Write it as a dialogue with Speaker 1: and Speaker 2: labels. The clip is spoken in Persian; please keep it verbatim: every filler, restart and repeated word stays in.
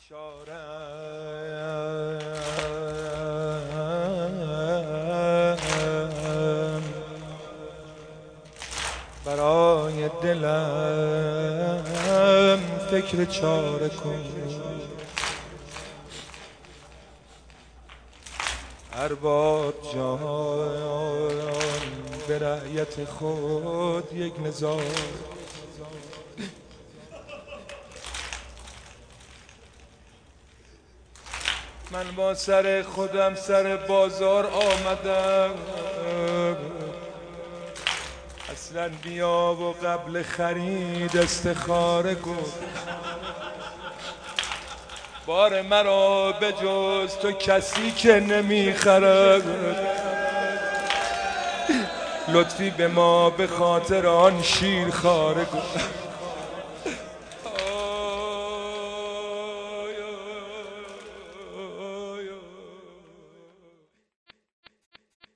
Speaker 1: بیچاره‌ام برای دلم فکر چاره کن. ارباب جان به رعیت خود یک نظام. من با سر خودم سر بازار آمدم، اصلا بیا و قبل خرید استخاره کن. بار مرا به جز تو کسی که نمیخرد، لطفی به ما به خاطر آن شیر خاره کن.